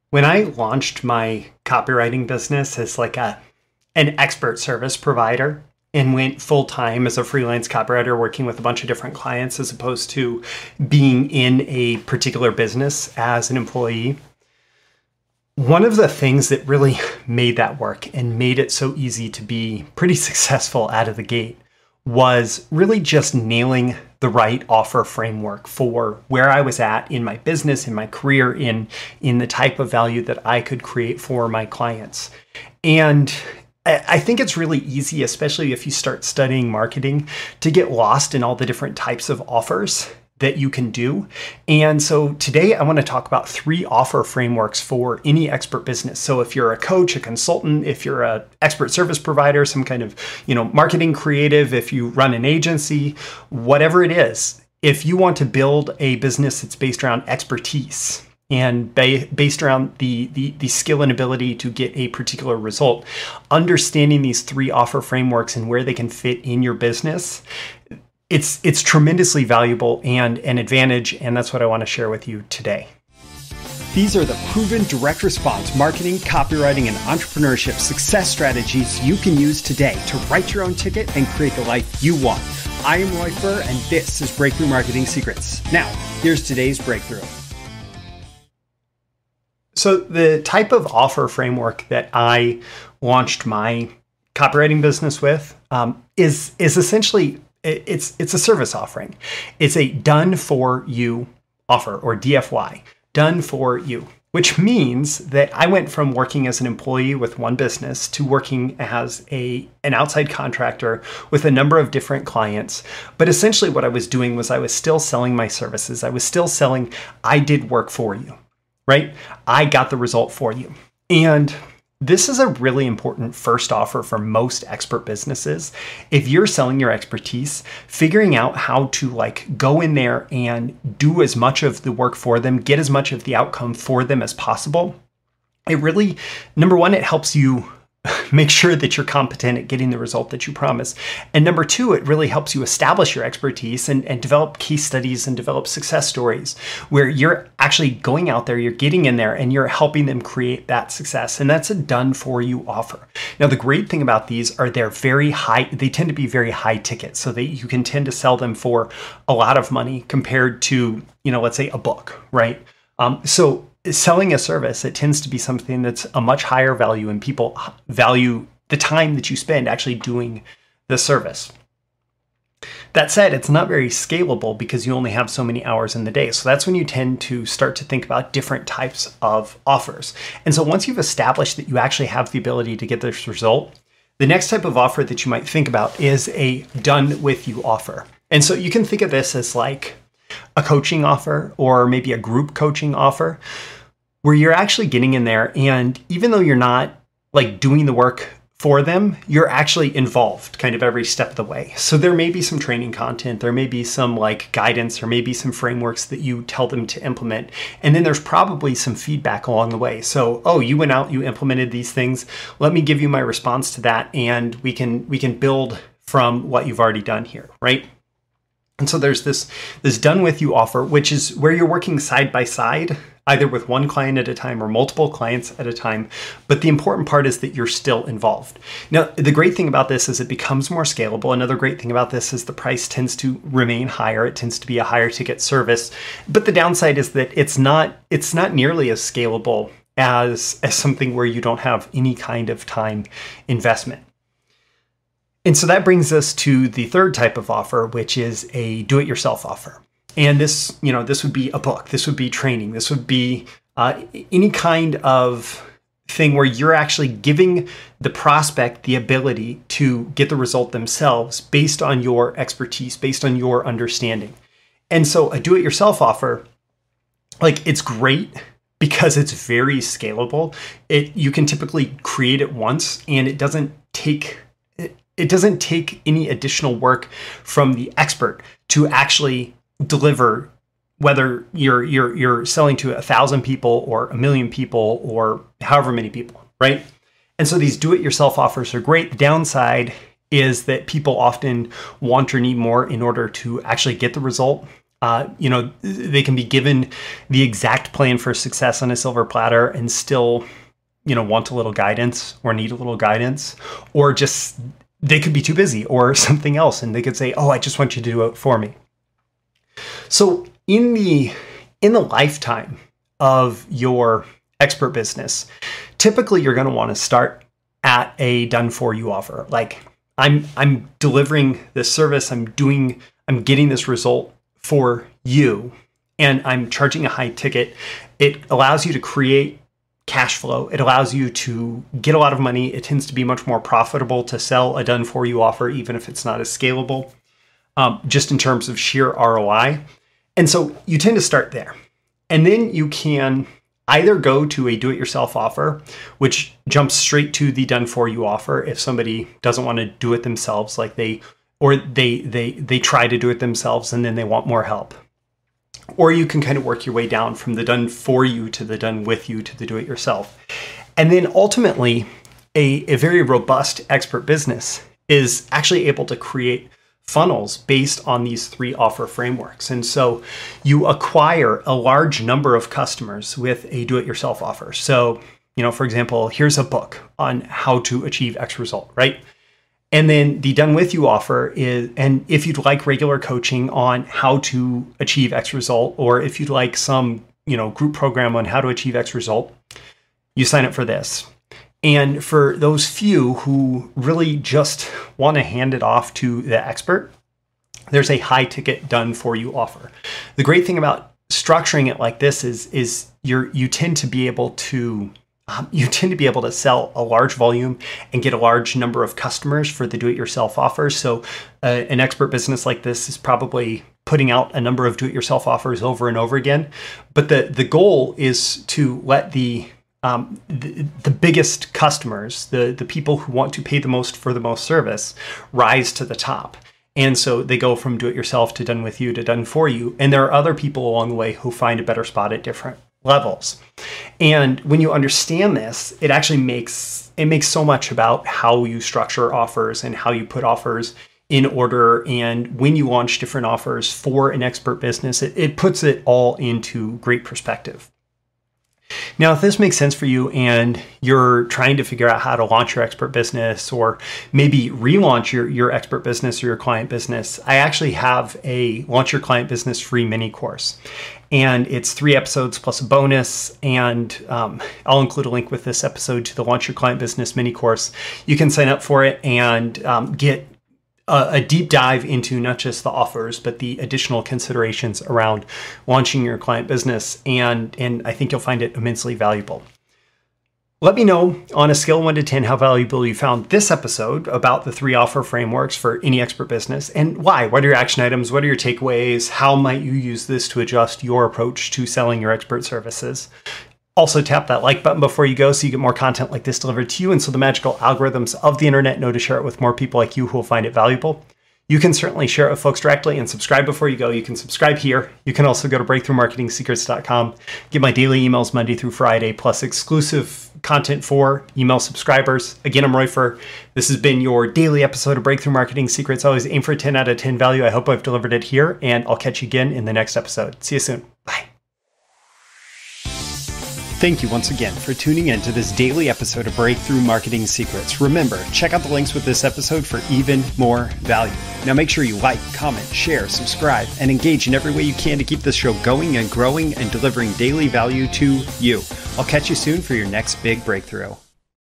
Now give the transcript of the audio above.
When I launched my copywriting business as like an expert service provider and went full time as a freelance copywriter working with a bunch of different clients as opposed to being in a particular business as an employee, one of the things that really made that work and made it so easy to be pretty successful out of the gate was really just nailing the right offer framework for where I was at in my business, in my career, in the type of value that I could create for my clients. And I think it's really easy, especially if you start studying marketing, to get lost in all the different types of offers that you can do. And so today I want to talk about 3 offer frameworks for any expert business. So if you're a coach, a consultant, if you're an expert service provider, some kind of, marketing creative, if you run an agency, whatever it is, if you want to build a business that's based around expertise and based around the skill and ability to get a particular result, understanding these 3 offer frameworks and where they can fit in your business, it's tremendously valuable and an advantage, and that's what I want to share with you today. These are the proven direct response marketing, copywriting, and entrepreneurship success strategies you can use today to write your own ticket and create the life you want. I am Roy Furr, and this is Breakthrough Marketing Secrets. Now, here's today's breakthrough. So the type of offer framework that I launched my copywriting business with is essentially it's a service offering. It's a done for you offer, or DFY, done for you, which means that I went from working as an employee with one business to working as an outside contractor with a number of different clients. But essentially what I was doing was I was still selling my services. I was still selling, I did work for you, right? I got the result for you. And this is a really important first offer for most expert businesses. If you're selling your expertise, figuring out how to go in there and do as much of the work for them, get as much of the outcome for them as possible. It really, number one, it helps you make sure that you're competent at getting the result that you promise. And number 2, it really helps you establish your expertise and develop case studies and develop success stories where you're actually going out there, you're getting in there and you're helping them create that success. And that's a done for you offer. Now, the great thing about these are they're very high, they tend to be very high ticket, so that you can tend to sell them for a lot of money compared to, let's say a book, right? So selling a service, it tends to be something that's a much higher value, and people value the time that you spend actually doing the service. That said, it's not very scalable because you only have so many hours in the day. So that's when you tend to start to think about different types of offers. And so once you've established that you actually have the ability to get this result, the next type of offer that you might think about is a done with you offer. And so you can think of this as like a coaching offer or maybe a group coaching offer where you're actually getting in there, and even though you're not doing the work for them, you're actually involved kind of every step of the way. So there may be some training content, there may be some guidance, or maybe some frameworks that you tell them to implement. And then there's probably some feedback along the way. So, you went out, you implemented these things. Let me give you my response to that, and we can build from what you've already done here, right? And so there's this done with you offer, which is where you're working side by side, either with one client at a time or multiple clients at a time. But the important part is that you're still involved. Now, the great thing about this is it becomes more scalable. Another great thing about this is the price tends to remain higher. It tends to be a higher ticket service. But the downside is that it's not nearly as scalable as something where you don't have any kind of time investment. And so that brings us to the third type of offer, which is a do-it-yourself offer. And this would be a book, this would be training, this would be any kind of thing where you're actually giving the prospect the ability to get the result themselves based on your expertise, based on your understanding. And so a do-it-yourself offer, it's great because it's very scalable. You can typically create it once, and it doesn't take any additional work from the expert to actually deliver, whether you're selling to 1,000 people or 1 million people or however many people, right? And so these do-it-yourself offers are great. The downside is that people often want or need more in order to actually get the result. They can be given the exact plan for success on a silver platter and still, want a little guidance or need a little guidance, or just they could be too busy or something else. And they could say, oh, I just want you to do it for me. So in the lifetime of your expert business, typically you're going to want to start at a done for you offer. Like I'm delivering this service, I'm getting this result for you, and I'm charging a high ticket. It allows you to create cash flow. It allows you to get a lot of money. It tends to be much more profitable to sell a done for you offer, even if it's not as scalable, just in terms of sheer ROI. And so you tend to start there. And then you can either go to a do-it-yourself offer, which jumps straight to the done-for-you offer if somebody doesn't want to do it themselves, like they try to do it themselves and then they want more help. Or you can kind of work your way down from the done-for-you to the done-with-you to the do-it-yourself. And then ultimately, a very robust expert business is actually able to create funnels based on these 3 offer frameworks. And so you acquire a large number of customers with a do-it-yourself offer. So, for example, here's a book on how to achieve X result, right? And then the done with you offer is, and if you'd like regular coaching on how to achieve X result, or if you'd like some, group program on how to achieve X result, you sign up for this. And for those few who really just want to hand it off to the expert, there's a high ticket done for you offer. The great thing about structuring it like this is you tend to be able to sell a large volume and get a large number of customers for the do-it-yourself offers. So an expert business like this is probably putting out a number of do-it-yourself offers over and over again. But the goal is to let the biggest customers, the people who want to pay the most for the most service, rise to the top. And so they go from do-it-yourself to done with you to done for you. And there are other people along the way who find a better spot at different levels. And when you understand this, it actually makes so much about how you structure offers and how you put offers in order. And when you launch different offers for an expert business, it puts it all into great perspective. Now, if this makes sense for you and you're trying to figure out how to launch your expert business or maybe relaunch your expert business or your client business, I actually have a Launch Your Client Business free mini course. And it's 3 episodes plus a bonus. And I'll include a link with this episode to the Launch Your Client Business mini course. You can sign up for it and get a deep dive into not just the offers, but the additional considerations around launching your client business. And I think you'll find it immensely valuable. Let me know on a scale of 1 to 10 how valuable you found this episode about the 3 offer frameworks for any expert business and why. What are your action items? What are your takeaways? How might you use this to adjust your approach to selling your expert services? Also, tap that like button before you go so you get more content like this delivered to you, and so the magical algorithms of the internet know to share it with more people like you who will find it valuable. You can certainly share it with folks directly and subscribe before you go. You can subscribe here. You can also go to breakthroughmarketingsecrets.com, get my daily emails Monday through Friday, plus exclusive content for email subscribers. Again, I'm Roy Furr. This has been your daily episode of Breakthrough Marketing Secrets. Always aim for a 10 out of 10 value. I hope I've delivered it here, and I'll catch you again in the next episode. See you soon. Bye. Thank you once again for tuning in to this daily episode of Breakthrough Marketing Secrets. Remember, check out the links with this episode for even more value. Now make sure you like, comment, share, subscribe, and engage in every way you can to keep this show going and growing and delivering daily value to you. I'll catch you soon for your next big breakthrough.